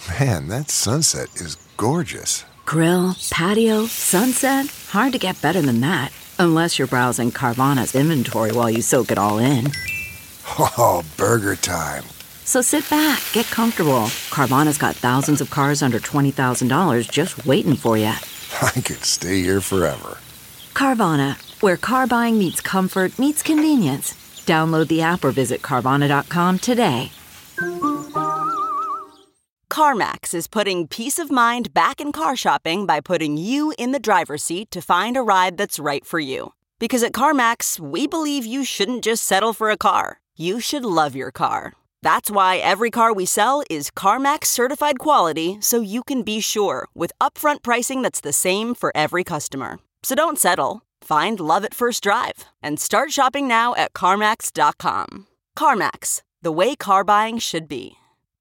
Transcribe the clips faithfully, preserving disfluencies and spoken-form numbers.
Man, that sunset is gorgeous. Grill, patio, sunset. Hard to get better than that. Unless you're browsing Carvana's inventory while you soak it all in. Oh, burger time. So sit back, get comfortable. Carvana's got thousands of cars under twenty thousand dollars just waiting for you. I could stay here forever. Carvana, where car buying meets comfort, meets convenience. Download the app or visit Carvana dot com today. CarMax is putting peace of mind back in car shopping by putting you in the driver's seat to find a ride that's right for you. Because at CarMax, we believe you shouldn't just settle for a car. You should love your car. That's why every car we sell is CarMax certified quality, so you can be sure with upfront pricing that's the same for every customer. So don't settle. Find love at first drive and start shopping now at CarMax dot com. CarMax, the way car buying should be.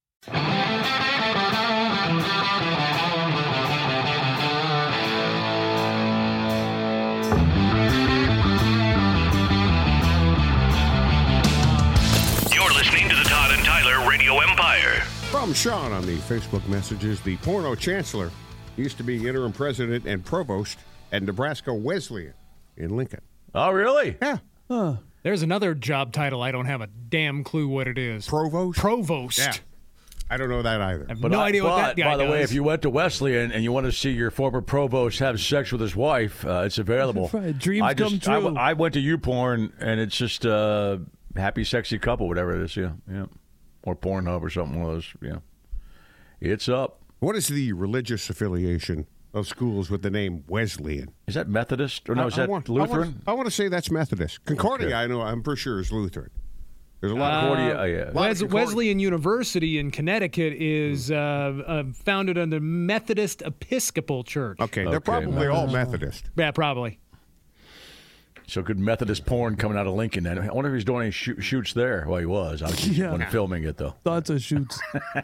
You're listening to the Todd and Tyler Radio Empire. From Sean on the Facebook messages, the porno chancellor used to be interim president and provost at Nebraska Wesleyan in Lincoln. Oh, really? Yeah. Huh. There's another job title I don't have a damn clue what it is. Provost? Provost. Yeah. I don't know that either. I have But no I, idea but, what that guy By the does. way, if you went to Wesleyan and you want to see your former provost have sex with his wife, uh, it's available. Right, dreams I just, come true. I, I went to YouPorn, and it's just a uh, happy, sexy couple, whatever it is, yeah, yeah, or Pornhub or something one of those, yeah. It's up. What is the religious affiliation of schools with the name Wesleyan? Is that Methodist or no? I- Is I that want- I Lutheran? want, I want to say that's Methodist. Concordia, Okay. I know, I'm pretty sure is Lutheran. There's a lot of Concordia, Uh, oh, yeah. lot of Wes- Concordia. Wesleyan University in Connecticut is uh, uh, founded under Methodist Episcopal Church. Okay, they're Okay, probably all Methodist. Methodist. Yeah, probably. So good Methodist porn coming out of Lincoln. Then I wonder if he's doing any shoot, shoots there. Well, he was. I was Yeah. when filming it though. Lots of shoots.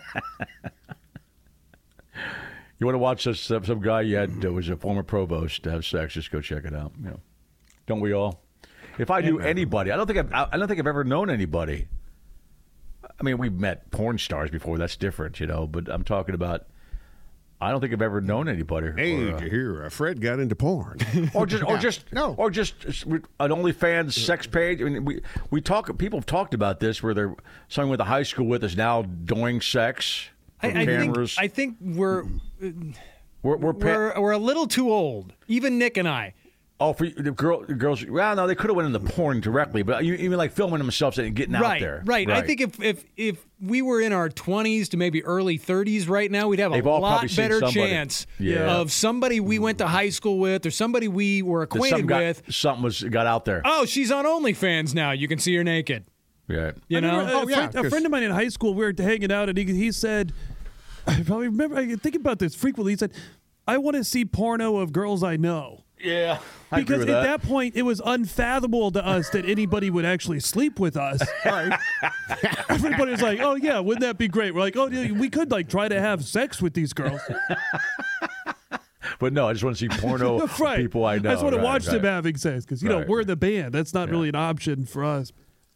You want to watch this, some, some guy you had uh, was a former provost to have sex? Just go check it out. You know, don't we all? If I knew anybody, I don't think I've, I don't think I've ever known anybody. I mean, we've met porn stars before. That's different, you know. But I'm talking about. I don't think I've ever known anybody. Hey, or, did you hear uh, Fred got into porn? or just, or Yeah. just, No. or just an OnlyFans sex page. I mean, we we talk. People have talked about this where they're someone with a high school with is now doing sex I, from I think cameras. I think we're we're we're, pa- we're we're a little too old. Even Nick and I. oh for you- the girl the girls. Well, no, they could have went into porn directly, but you even like filming themselves and getting right, out there. right. I think if if if we were in our twenties to maybe early thirties right now, we'd have They've a all lot probably seen better somebody. chance Yeah. of somebody we went to high school with or somebody we were That acquainted something got, with. something was got out there. Oh, she's on OnlyFans now. You can see her naked. Yeah. You I know? remember, uh, Oh, a, yeah, friend, a 'cause- friend of mine in high school, we were hanging out, and he, he said, I probably remember, I think about this frequently. He said, I want to see porno of girls I know. Yeah. I Because agree at with that. point, it was unfathomable to us that anybody would actually sleep with us. Everybody was like, oh, yeah, wouldn't that be great? We're like, oh, yeah, we could like try to have sex with these girls. But no, I just want to see porno of right. people I know. I just want to Right, watch right. them having sex because, you know, Right. we're the band. That's not really an option for us.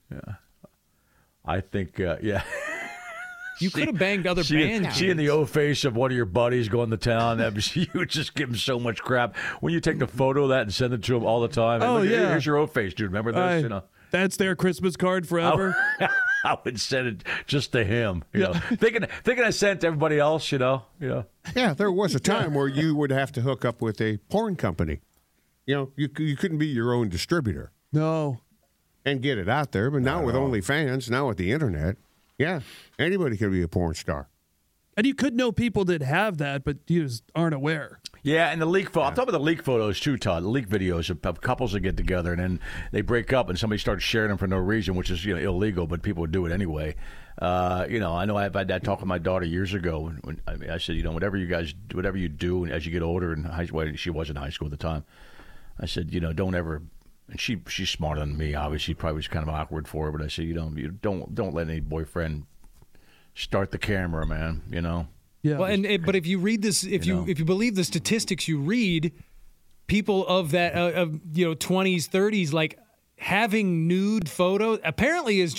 I think, uh, yeah. You could have banged other Seeing, band seeing the kids. O face of one of your buddies going to town, that was, you would just give him so much crap. When you take the photo of that and send it to him all the time, Oh, look, yeah. here's your O face, dude. Remember this? I- you know, That's their Christmas card forever. I would send it just to him. You Yeah. know, thinking thinking I sent it to everybody else. You know, you know. Yeah, there was a time where you would have to hook up with a porn company. You know, you you couldn't be your own distributor No. and get it out there. But now with OnlyFans, now with the internet, yeah, anybody can be a porn star. And you could know people that have that, but you just aren't aware. Yeah, and the leak photo. I'm talking about the leak photos too, Todd. The leak videos of, of couples that get together and then they break up and somebody starts sharing them for no reason, which is you know illegal, but people would do it anyway. Uh, you know, I know I've had that talk with my daughter years ago. When, when I, mean, I said, you know, whatever you guys, whatever you do as you get older in high school, well, she was in high school at the time. I said, you know, don't ever. And she she's smarter than me. Obviously, probably was kind of awkward for her, but I said, you know, you don't don't let any boyfriend start the camera, man. You know. Yeah. Well, and it, but if you read this, if You you, know. if you believe the statistics you read, people of that uh, of you know twenties, thirties, like having nude photos apparently is just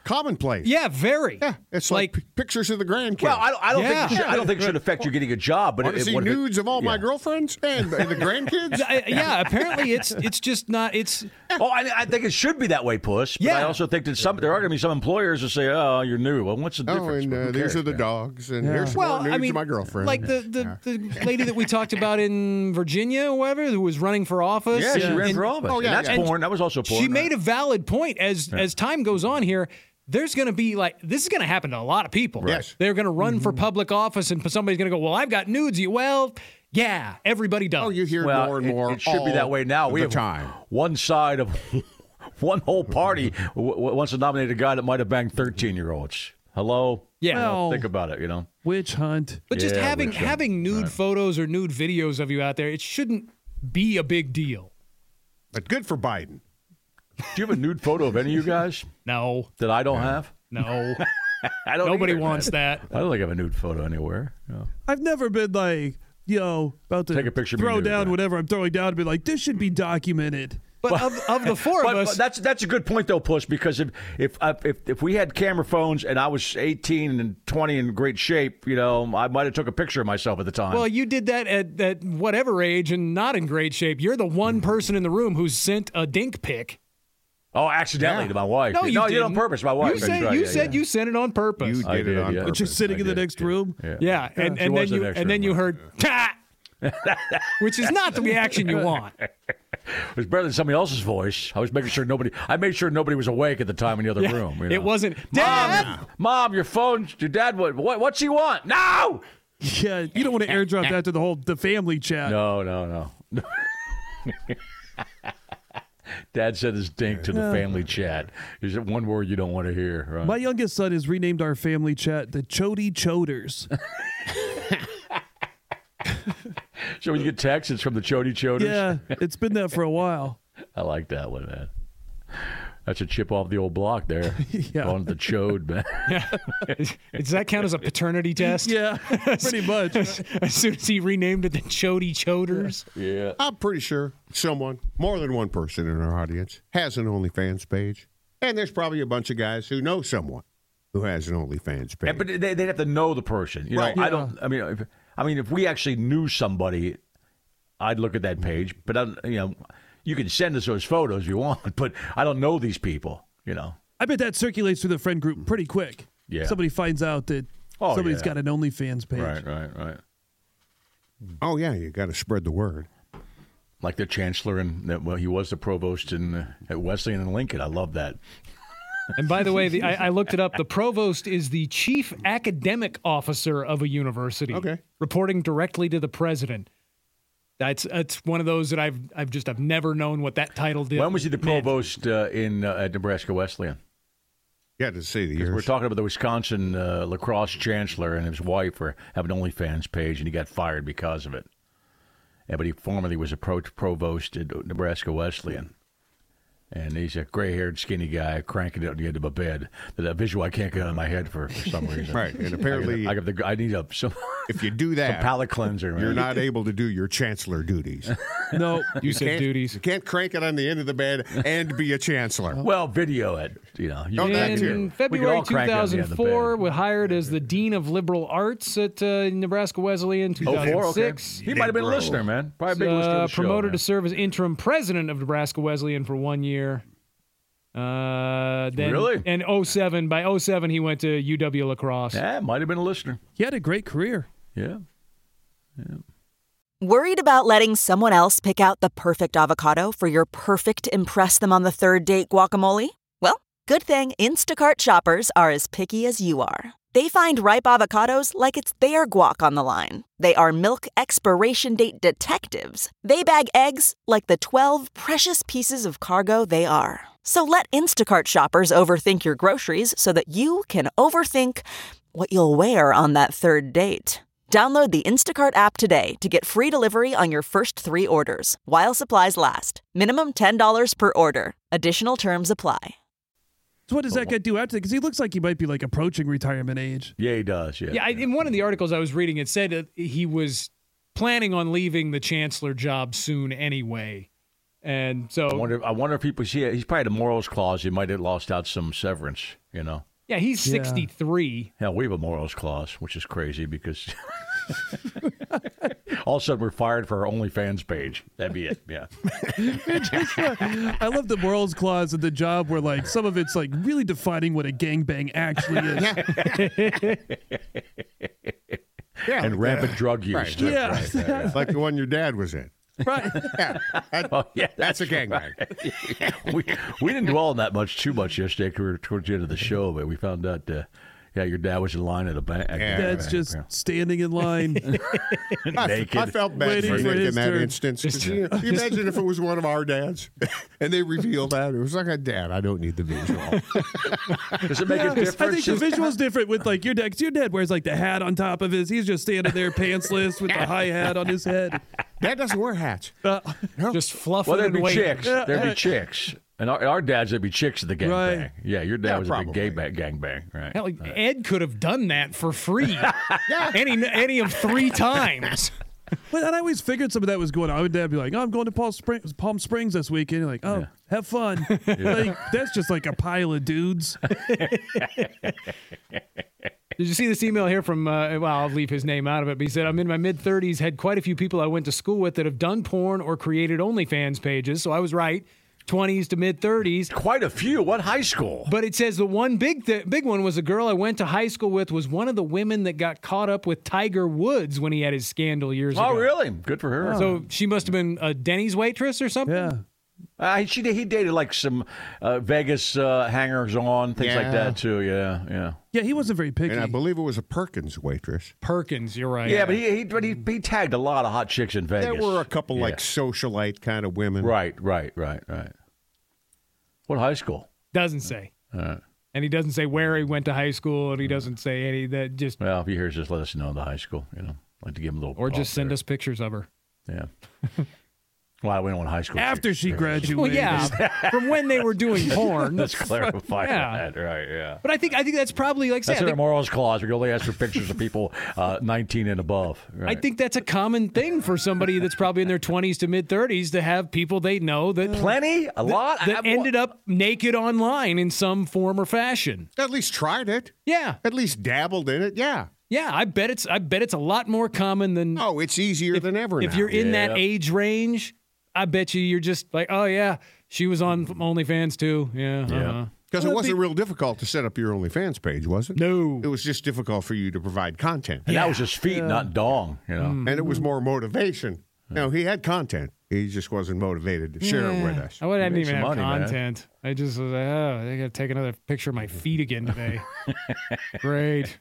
commonplace. Yeah, very. Yeah, it's like, like p- pictures of the grandkids. Well, I don't, I don't Yeah. think it should, I don't think it should affect you getting a job. But Want to it, see what if it- nudes of all my yeah. girlfriends and, and the grandkids? I- yeah, apparently it's it's just not. It's Oh, I, I think it should be that way, Puss. But I Yeah. also think that some there are going to be some employers who say, "Oh, you're new." Well, what's the Oh, difference? and Well, uh, who these cares? are the Yeah. dogs, and Yeah. here's some well, more nudes I mean, of my girlfriend. like the the, the lady that we talked about in Virginia, or whatever, who was running for office. Yeah, she and- ran and for office. Oh, yeah, and that's yeah. porn. That was also porn. She right? made a valid point. As as time goes on here, there's going to be like this is going to happen to a lot of people. Yes. They're going to run for public office, and somebody's going to go, "Well, I've got nudes." You well, yeah, everybody does. Oh, you hear Well, more and it- more. It, should be all that way now. We the have time. one side of one whole party w- w- wants to nominate a guy that might have banged thirteen-year-olds. Hello? Yeah. Well, Think about it, you know? witch hunt. But just Yeah, having we should. having nude photos or nude videos of you out there, it shouldn't be a big deal. But good for Biden. Do you have a nude photo of any of you guys No, that I don't have? no, I don't nobody either. wants that. I don't think I have a nude photo anywhere. No. I've never been like, yo, about to Take a picture of me throw nude, down right? whatever I'm throwing down and be like, this should be documented. But of, of the four But, of us, but that's that's a good point though, Puss. Because if if if if we had camera phones and I was eighteen and twenty in great shape, you know, I might have took a picture of myself at the time. well, you did that at, at whatever age and not in great shape. You're the one person in the room who's sent a dink pic. oh, accidentally to my wife. No, you no, did you did on purpose. My wife. You That's said right, you yeah, said yeah. you sent it on purpose. You I did it did, on yeah. purpose. Just sitting I in the did, next yeah. room. Yeah. yeah, and, She and then was in you the next and then room, you right. heard "Ta!" which is not the reaction you want. It was better than somebody else's voice. I was making sure nobody. I made sure nobody was awake at the time in the other Yeah, room. you know. It wasn't Dad. Mom, Mom, your phone. Your dad. What? What? What's he want? No. Yeah, you don't want to airdrop that to the whole the family chat. No, no, no. Dad said his dink to the family chat. Is it one word you don't want to hear? Right? My youngest son has renamed our family chat the Chody Choders. So when you get texts, it's from the Chody Choders? Yeah, it's been that for a while. I like that one, man. That's a chip off the old block there. Yeah. On the chode, man. Does that count as a paternity test? Yeah, pretty much. As soon as he renamed it the Chody Choders. Yeah. I'm pretty sure someone, more than one person in our audience, has an OnlyFans page. And there's probably a bunch of guys who know someone who has an OnlyFans page. And, but they, they'd have to know the person. You know, Right. I Yeah. don't, I mean, if, I mean, if we actually knew somebody, I'd look at that page. But, I, don't- you know, you can send us those photos if you want, but I don't know these people, you know. I bet that circulates through the friend group pretty quick. Yeah. Somebody finds out that Oh, somebody's yeah. got an OnlyFans page. Right, right, right. oh, yeah, you got to spread the word. Like the chancellor, and well, he was the provost in uh, at Wesleyan and Lincoln. I love that. And by the way, the, I, I looked it up. The provost is the chief academic officer of a university, Okay. reporting directly to the president. That's that's one of those that I've I've just I've never known what that title did. When was he the meant. provost uh, in uh, at Nebraska Wesleyan? You got to see the years. We're talking about the Wisconsin uh, lacrosse chancellor and his wife were have an OnlyFans page, and he got fired because of it. Yeah, but he formerly was a pro- provost at Nebraska Wesleyan. And he's a gray-haired, skinny guy cranking it on the end of a bed. That visual I can't get out of my head for, for some reason. Right, and apparently- I, got, I, got the, I need a some, if you do some that, palate cleanser. Man. you're not able to do your chancellor duties. No, You said Can't- duties. You can't crank it on the end of the bed and be a chancellor. Well, video it. You know. You Oh, can- that In too. we could February all crank it on the end of the bed. two thousand four, was hired as the dean of liberal arts at uh, Nebraska Wesleyan. Oh, four? Okay. two thousand six, He might have been a listener, man. Probably a big listener uh, of the show, promoted man. to serve as interim president of Nebraska Wesleyan for one year. Uh, then Really? And oh seven, by oh seven, he went to U W La Crosse. Yeah, might have been a listener. he had a great career. Yeah. Worried about letting someone else pick out the perfect avocado for your perfect impress them on the third date guacamole? Well, good thing Instacart shoppers are as picky as you are. They find ripe avocados like it's their guac on the line. They are milk expiration date detectives. They bag eggs like the twelve precious pieces of cargo they are. So let Instacart shoppers overthink your groceries so that you can overthink what you'll wear on that third date. Download the Instacart app today to get free delivery on your first three orders, while supplies last. Minimum ten dollars per order. Additional terms apply. So what does that guy do after? Because he looks like he might be like approaching retirement age. Yeah, he does. Yeah. Yeah, I, in one of the articles I was reading, it said that he was planning on leaving the chancellor job soon anyway. And so I wonder. I wonder if people see. He's probably the morals clause. He might have lost out some severance. You know. yeah, he's Yeah. sixty-three. Hell, we have a morals clause, which is crazy because all of a sudden we're fired for our OnlyFans page. That'd be it. Yeah. I love the morals clause in the job where like some of it's like really defining what a gangbang actually is. Yeah, And rampant drug use. Right. too. Yeah. Right, right, right. like the one your dad was in. Right. Yeah, that- Oh, yeah, that's, a right. gangbang. we we didn't dwell on that much too much yesterday 'cause we were towards the end of the show, but we found out, uh, yeah, your dad was in line at a bank. Yeah. Dad's just standing in line. I, naked. I felt bad Waiting for for Nick his in that turn. instance. 'Cause you, you imagine if it was one of our dads and they revealed that. It was like, a dad, I don't need the visual. Does it make a difference? I think the Just- visual's different with like your dad. 'Cause your dad wears like the hat on top of his. He's just standing there pantsless with the high hat on his head. Dad doesn't wear hats. Uh, Just fluffing well, there'd and be waiting. chicks. There'd be chicks. And our, our dads, there'd be chicks at the gangbang. Right. Yeah, your dad Yeah, was a big probably. gay ba- gangbang. Right. Hell, Ed could have done that for free. Any any of three times. But I always figured some of that was going on. My dad would be like, oh, I'm going to Palm Springs, Palm Springs this weekend. You're like, oh, have fun. Like, that's just like a pile of dudes. Did you see this email here from, uh, well, I'll leave his name out of it, but he said, I'm in my mid-thirties, had quite a few people I went to school with that have done porn or created OnlyFans pages, so I was right, twenties to mid-thirties. Quite a few. What high school? But it says the one big th- big one was a girl I went to high school with was one of the women that got caught up with Tiger Woods when he had his scandal years Oh, ago. really? Good for her. So she must have been a Denny's waitress or something? Yeah. Uh, she he dated like some uh, Vegas uh, hangers on, things like Yeah. that too. Yeah, yeah. Yeah, he wasn't very picky. And I believe it was a Perkins waitress. Perkins, you're right. Yeah, but he he, but he he tagged a lot of hot chicks in Vegas. There were a couple Yeah. like socialite kind of women. Right, right, right, right. What high school? Doesn't say. All right. And he doesn't say where he went to high school, and he doesn't say any that just Well, if he hears this, let us know the high school. You know, I'd like to give him a little. or just pop send there. us pictures of her. Yeah. Well, we don't want high school. After she chicks. graduated. Well, yeah, from when they were doing porn. Let's clarify Yeah. that. Right. Yeah. But I think I think that's probably like I That's said, in I our think, morals clause. We can only ask for pictures of people uh, nineteen and above. I Right. think that's a common thing for somebody that's probably in their twenties to mid thirties to have people they know that plenty, a lot that I- ended up naked online in some form or fashion. At least tried it. Yeah, At least dabbled in it. Yeah. yeah. I bet it's I bet it's a lot more common than Oh, it's easier than ever if now. you're in that Yeah. age range. I bet you you're just like, oh yeah, she was on OnlyFans too. Yeah, Yeah. uh-huh. Because it wasn't real difficult to set up your OnlyFans page, was it? No. It was just difficult for you to provide content. And that was his feet, not dong. You know. And it was more motivation. No, he had content. He just wasn't motivated to share it with us. I wouldn't made even some have money, man. content. I just was like, oh, I got to take another picture of my feet again today. Great.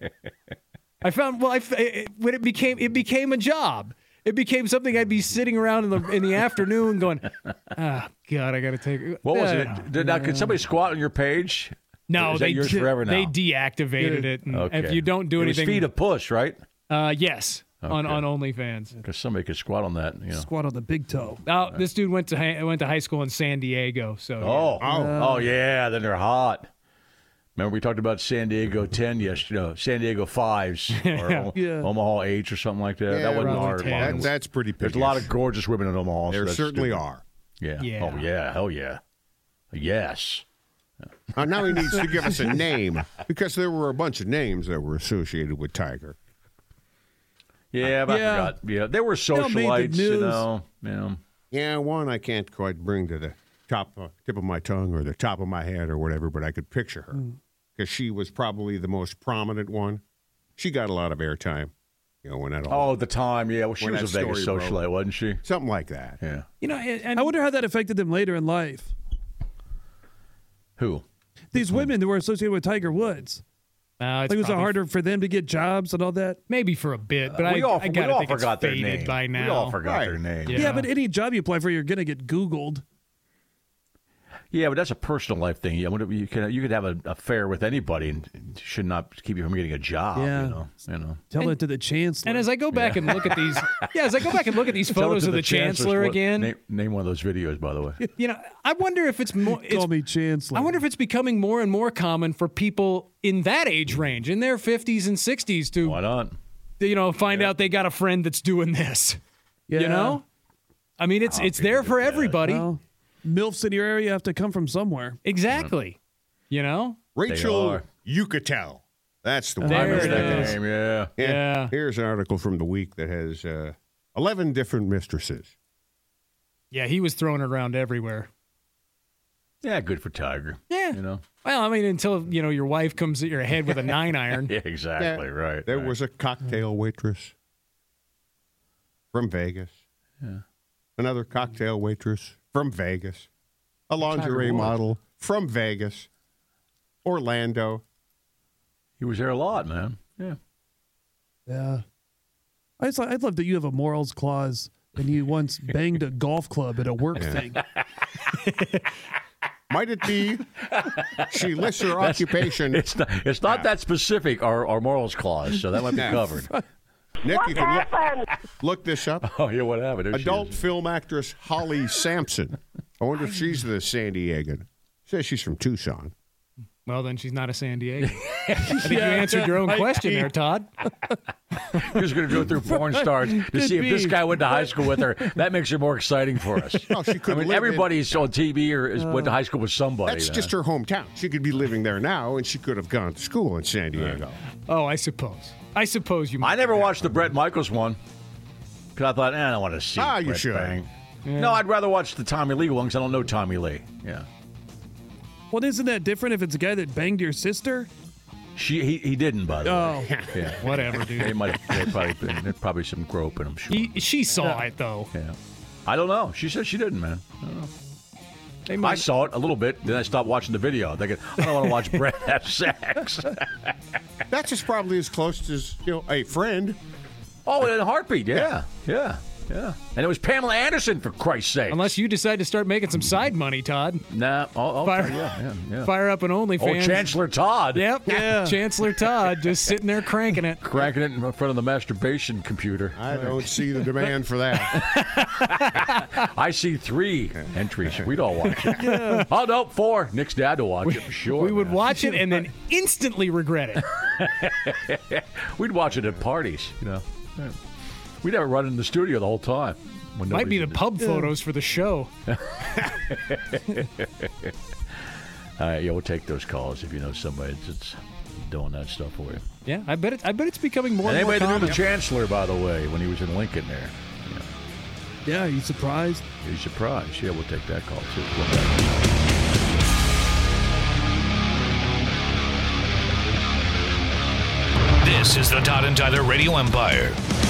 I found well, I f- it, when it became it became a job. It became something I'd be sitting around in the in the afternoon going, ah, God, I got to take. What was uh, it? Did, now, could somebody squat on your page? No, Is that they yours de- forever now? They deactivated it. And Okay. If you don't do it was anything, feet of push, right? uh, yes, on Okay. on OnlyFans. Because somebody could squat on that. You know. Squat on the big toe. Oh, this dude went to hi- went to high school in San Diego. So Oh, oh, oh, yeah. Then they're hot. Remember we talked about San Diego ten yesterday, no, San Diego fives or O- Yeah. Omaha eights or something like that. Yeah, that wasn't probably our ten. line. That, that's pretty There's a piggish. lot of gorgeous women in Omaha. so There that's certainly stupid. are. Yeah. Yeah. Oh, yeah. Hell yeah. Yes. Uh, now he needs to give us a name because there were a bunch of names that were associated with Tiger. Yeah, but Yeah. I forgot. Yeah, they were made the socialites, you news. know. You know. Yeah, one I can't quite bring to the top uh, tip of my tongue or the top of my head or whatever, but I could picture her because she was probably the most prominent one. She got a lot of airtime, you know, when that all Oh, the time, yeah. Well, she When was a that Vegas story socialite, broke. wasn't she? something like that. Yeah. you know, and, and I wonder how that affected them later in life. Who? These women that were associated with Tiger Woods. uh, it's Like, was it probably harder for them to get jobs and all that? maybe for a bit, but Uh, we I, all, I we gotta all think forgot it's their faded name. by now. We all forgot Right. their name. Yeah. Yeah. but any job you apply for, you're going to get Googled. Yeah, but that's a personal life thing. Yeah, whatever you can you could have an affair with anybody and it should not keep you from getting a job. Yeah. You know. You know. Tell it to the chancellor. And as I go back and look at these, yeah, as I go back and look at these Tell it photos to of the, chancellor what- again, Name, name one of those videos, by the way. you know, I wonder if it's more. It's, Call me chancellor. I wonder if it's becoming more and more common for people in that age range, in their fifties and sixties, to Why not? you know find out they got a friend that's doing this. Yeah. You know, I mean, it's it's there for everybody. Well, MILFs in your area have to come from somewhere. Exactly. You know? Rachel Yucatel. That's the one. There Remember it that is. name, yeah. Yeah. Here's an article from the week that has uh, eleven different mistresses. Yeah, he was throwing it around everywhere. Yeah, good for Tiger. Yeah. You know? Well, I mean, until, you know, your wife comes at your head with a nine iron. Yeah, exactly, Yeah. right. There right. was a cocktail waitress from Vegas. Yeah. Another cocktail waitress from Vegas. A lingerie Woods. model from Vegas. Orlando. He was there a lot, man. Yeah. Yeah. I just, I'd love that you have a morals clause and you once banged a golf club at a work thing. Might it be she lists her occupation? It's not, it's not that specific, our, our morals clause, so that might be covered. Nick, you can look, look this up. Oh, yeah, what happened? There she Adult is. film actress Holly Sampson. I wonder if she's the San Diegan. Says she's from Tucson. Well, then she's not a San Diego. I think you answered your own question there, Todd. You're just going to go through porn stars to see if this guy went to high school with her. That makes it more exciting for us. Oh, she could I mean, live everybody's on T V or is, went to high school with somebody. That's man. just her hometown. She could be living there now, and she could have gone to school in San Diego. Oh, I suppose. I suppose you might. I never watched the Bret Michaels one because I thought, eh, I don't want to see Ah, you Bret should. bang. No, I'd rather watch the Tommy Lee one because I don't know Tommy Lee. Yeah. Well, isn't that different if it's a guy that banged your sister? She He, he didn't, by the way. Oh. Yeah. Whatever, They dude. might have probably been, there's probably some grope in them, sure. He, she saw it, though. Yeah. I don't know. She said she didn't, man. I don't know. They I might, saw it a little bit, then I stopped watching the video. Thinking, I don't want to watch Brett have sex. That's just probably as close as, you know, a friend. Oh, in a heartbeat, yeah, yeah, yeah. And it was Pamela Anderson, for Christ's sake. unless you decide to start making some side money, Todd. Nah, oh, oh, Fire, yeah, yeah, yeah. fire up an OnlyFans. Oh, Chancellor Todd. Yep. Yeah. Chancellor Todd just sitting there cranking it. Cranking it in front of the masturbation computer. I don't see the demand for that. I see three entries. We'd all watch it. Oh, no, four. Nick's dad to watch it, for sure. We would man. watch it and then instantly regret it. We'd watch it at parties, you know. Yeah. We'd have it run in the studio the whole time. When Might be nobody's the in pub photos for the show. All right, yeah, we'll take those calls if you know somebody that's doing that stuff for you. Yeah, I bet it. I bet it's becoming more And and more anybody that knew common. the Chancellor, by the way, when he was in Lincoln there. Yeah, you surprised? Are you surprised? Yeah, we'll take that call, too. This is the Todd and Tyler Radio Empire.